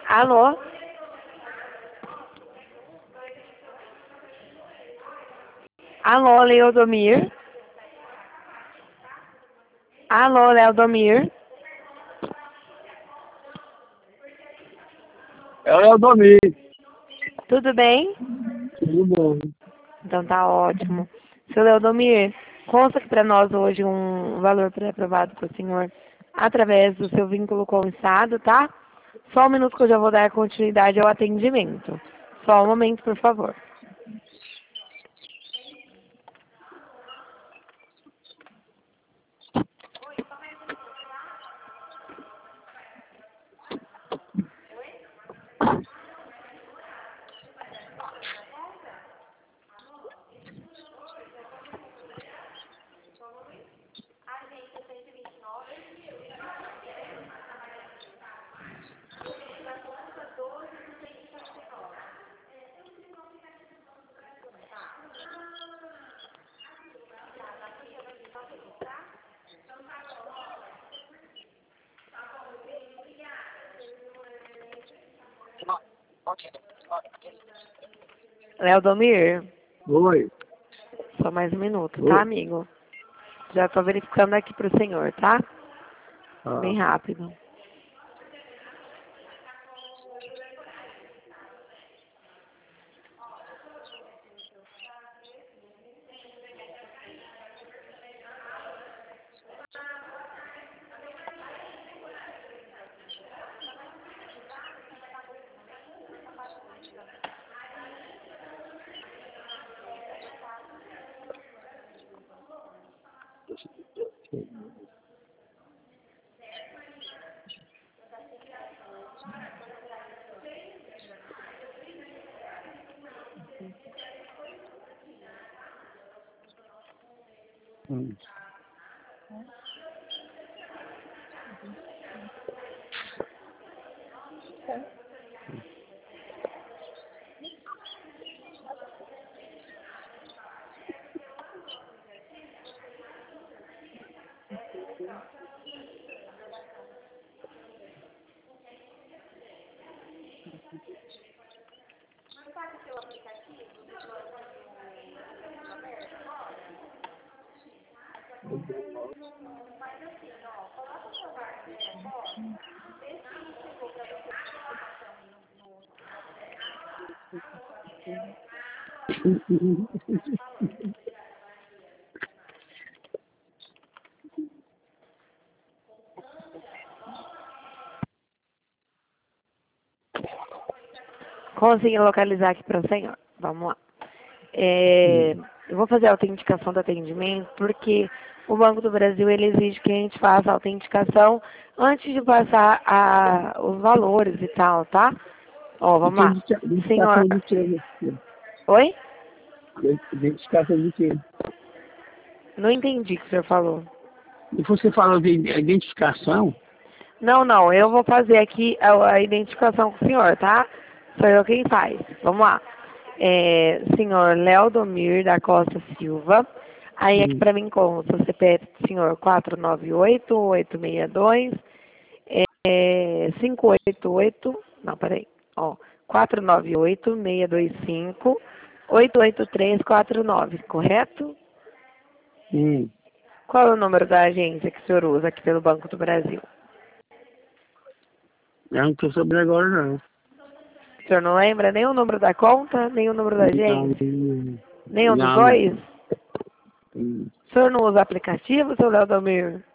Alô? Alô, Leodomir? Alô, Leodomir? É o Eldomir. Tudo bem? Tudo bom. Então tá ótimo. Seu Leodomir, consta aqui para nós hoje um valor pré-aprovado para o senhor através do seu vínculo com o Estado, tá? Só um minuto que eu já vou dar continuidade ao atendimento. Só um momento, por favor. Leodomir, Oi. só mais um minuto, Oi. tá, amigo? Já tô verificando aqui pro senhor, tá? Ah, Bem rápido. hum. Consegui localizar aqui para o senhor. Vamos lá. Eu vou fazer a autenticação do atendimento porque o Banco do Brasil ele exige que a gente faça a autenticação antes de passar os valores e tal, tá? Ó, vamos lá. Senhor. Identificação de quê, meu filho? Oi? Identificação de quê? Não entendi o que o senhor falou. E você falou de identificação? Não, não, eu vou fazer aqui a identificação com o senhor, tá? Sou eu quem faz. Vamos lá. Senhor Leodomir da Costa Silva. Aí aqui para mim consta o CPF do senhor 498-862, 588, não, peraí, ó, 498-625-88349, correto? Qual é o número da agência que o senhor usa aqui pelo Banco do Brasil? Eu não estou sabendo agora, não. O senhor não lembra nem o número da conta, nem o número da agência? Nenhum dos Não. dois? O senhor não usa aplicativo, seu Leodomir?